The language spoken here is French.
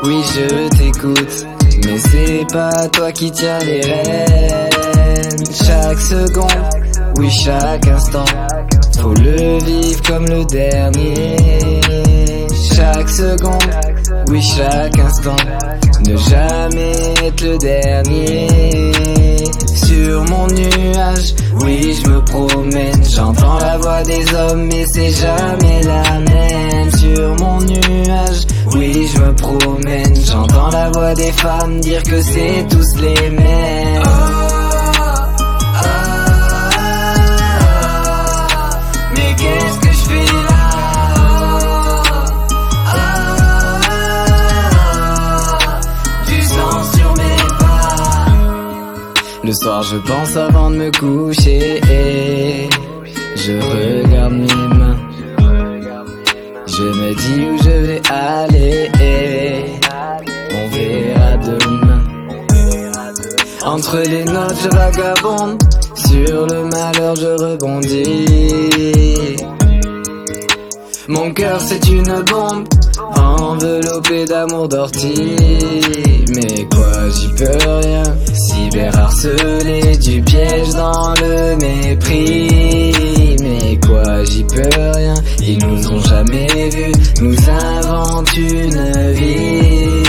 oui je t'écoute, mais c'est pas toi qui tiens les rênes. Chaque seconde, oui chaque instant, faut le vivre comme le dernier. Chaque seconde, oui chaque instant, ne jamais être le dernier. Sur mon nuage, oui je me promène, j'entends la voix des hommes mais c'est jamais la même. Sur mon nuage, oui je me promène, j'entends la voix des femmes dire que c'est tous les mêmes. Mais qu'est-ce que je fais là? Du sang sur mes pas. Le soir je pense avant de me coucher, je regarde mes mains, je me dis où je vais aller, on verra demain. Entre les notes je vagabonde, sur le malheur je rebondis. Mon cœur c'est une bombe, enveloppée d'amour d'ortie. Mais quoi j'y peux rien, cyberharcelé, du piège dans le mépris. Mais quoi j'y peux rien, ils nous ont jamais vus, nous inventent une vie.